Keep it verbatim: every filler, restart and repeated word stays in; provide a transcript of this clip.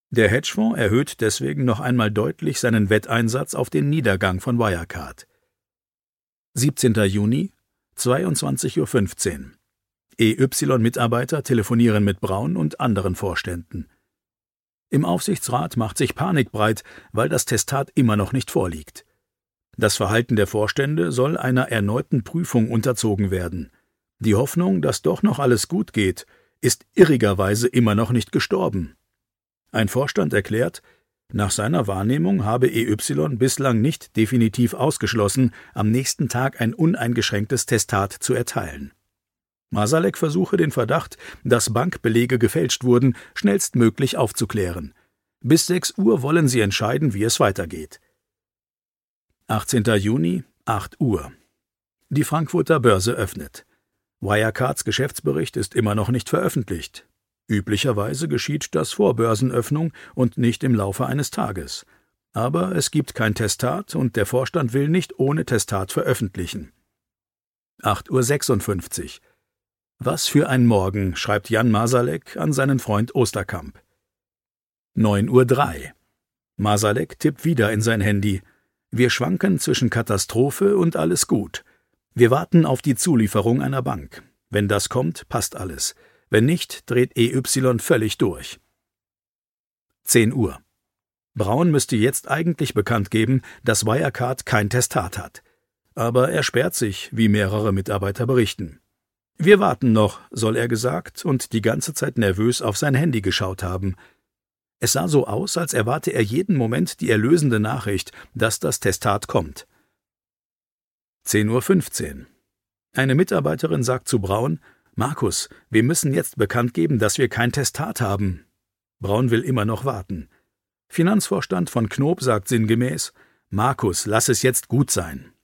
Der Hedgefonds erhöht deswegen noch einmal deutlich seinen Wetteinsatz auf den Niedergang von Wirecard. siebzehnter Juni, zweiundzwanzig Uhr fünfzehn. E Y-Mitarbeiter telefonieren mit Braun und anderen Vorständen. Im Aufsichtsrat macht sich Panik breit, weil das Testat immer noch nicht vorliegt. Das Verhalten der Vorstände soll einer erneuten Prüfung unterzogen werden. Die Hoffnung, dass doch noch alles gut geht, ist irrigerweise immer noch nicht gestorben. Ein Vorstand erklärt, nach seiner Wahrnehmung habe E Y bislang nicht definitiv ausgeschlossen, am nächsten Tag ein uneingeschränktes Testat zu erteilen. Marsalek versuche den Verdacht, dass Bankbelege gefälscht wurden, schnellstmöglich aufzuklären. Bis sechs Uhr wollen sie entscheiden, wie es weitergeht. achtzehnter Juni, acht Uhr. Die Frankfurter Börse öffnet. Wirecards Geschäftsbericht ist immer noch nicht veröffentlicht. Üblicherweise geschieht das vor Börsenöffnung und nicht im Laufe eines Tages. Aber es gibt kein Testat und der Vorstand will nicht ohne Testat veröffentlichen. acht Uhr sechsundfünfzig. Was für ein Morgen, schreibt Jan Marsalek an seinen Freund Osterkamp. neun Uhr drei. Marsalek tippt wieder in sein Handy. Wir schwanken zwischen Katastrophe und alles gut. Wir warten auf die Zulieferung einer Bank. Wenn das kommt, passt alles. Wenn nicht, dreht E Y völlig durch. zehn Uhr. Braun müsste jetzt eigentlich bekannt geben, dass Wirecard kein Testat hat. Aber er sperrt sich, wie mehrere Mitarbeiter berichten. Wir warten noch, soll er gesagt und die ganze Zeit nervös auf sein Handy geschaut haben. Es sah so aus, als erwarte er jeden Moment die erlösende Nachricht, dass das Testat kommt. zehn Uhr fünfzehn. Eine Mitarbeiterin sagt zu Braun: »Markus, wir müssen jetzt bekannt geben, dass wir kein Testat haben.« Braun will immer noch warten. Finanzvorstand von Knoop sagt sinngemäß: »Markus, lass es jetzt gut sein.«